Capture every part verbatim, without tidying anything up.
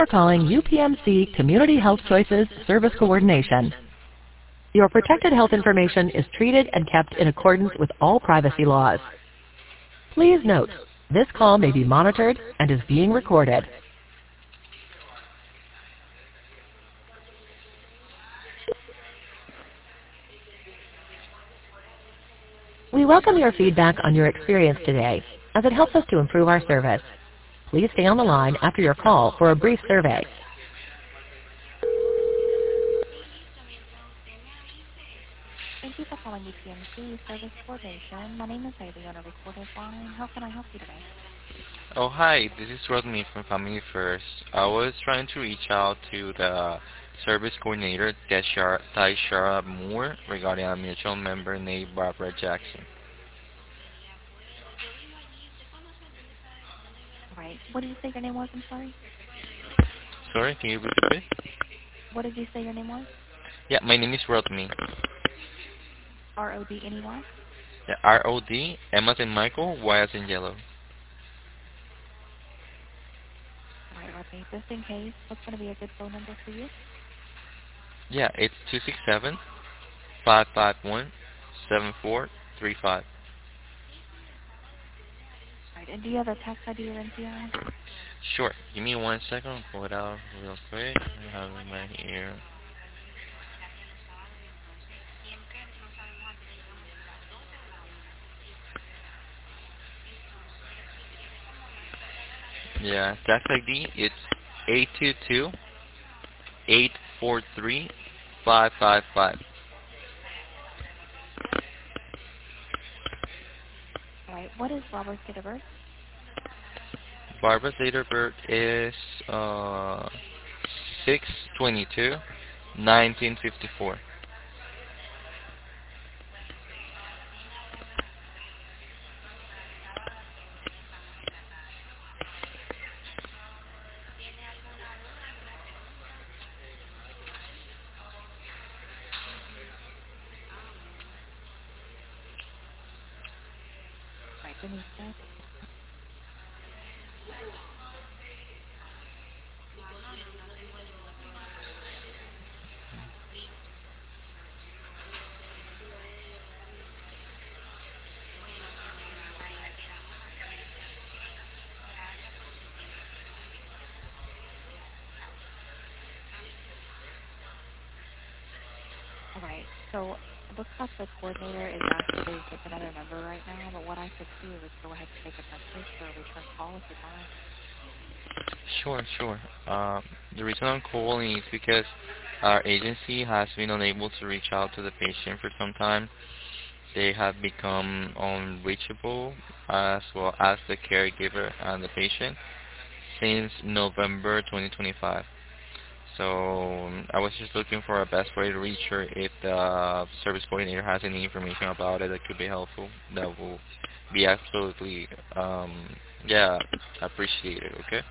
for calling U P M C Community Health Choices Service Coordination. Your protected health information is treated and kept in accordance with all privacy laws. Please note, this call may be monitored and is being recorded. We welcome your feedback on your experience today, as it helps us to improve our service. Please stay on the line after your call for a brief survey. Thank you for calling U P M C Service Coordination. My name is Haley on a recorded line. How can I help you today? Oh, hi. This is Rodney from Family First. I was trying to reach out to the service coordinator, Tyshara Moore, regarding a mutual member named Barbara Jackson. Right. What did you say your name was? I'm sorry. Sorry, can you repeat it? What did you say your name was? Yeah, my name is Rodney. R O D N E Y? Yeah, R O D, M as in Michael, Y as in yellow. All right, Rodney. Just in case, what's going to be a good phone number for you? Yeah, it's two six seven, five five one, seven four three five. All right. And do you have a tax I D or N P I? Sure. Give me one second. I'll pull it out real quick. I have it right here. Yeah, tax I D, it's eight two two, eight four three, five five five. All right. What is Robert's date of birth? Barbara's date of birth is uh, six twenty-two, nineteen fifty-four. All right. Give me a sec. All right. So it looks like the coordinator is actually with another member right now, but what I could do is go ahead and take a message for a return call if you'd like. Sure, sure. Um, the reason I'm calling is because our agency has been unable to reach out to the patient for some time. They have become unreachable as well as the caregiver and the patient since November twenty twenty-five. So um, I was just looking for a best way to reach her. If the service coordinator has any information about it that could be helpful, that will be absolutely, um, yeah, appreciated, okay?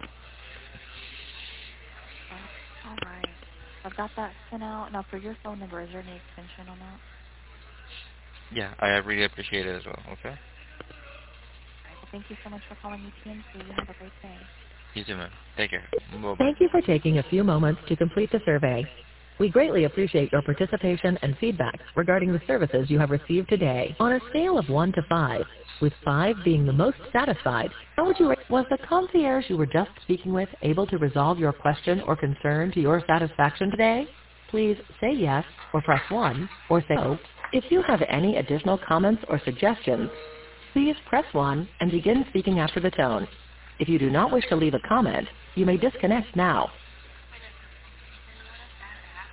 Uh, all right. I've got that sent out. Now, for your phone number, is there any extension on that? Yeah, I really appreciate it as well, okay? All right. Well, thank you so much for calling U P M C. You have a great day. You too, man. Take care. Bye-bye. Thank you for taking a few moments to complete the survey. We greatly appreciate your participation and feedback regarding the services you have received today. On a scale of one to five, with five being the most satisfied, how would you rate? Was the concierge you were just speaking with able to resolve your question or concern to your satisfaction today? Please say yes or press one or say no. If you have any additional comments or suggestions, please press one and begin speaking after the tone. If you do not wish to leave a comment, you may disconnect now.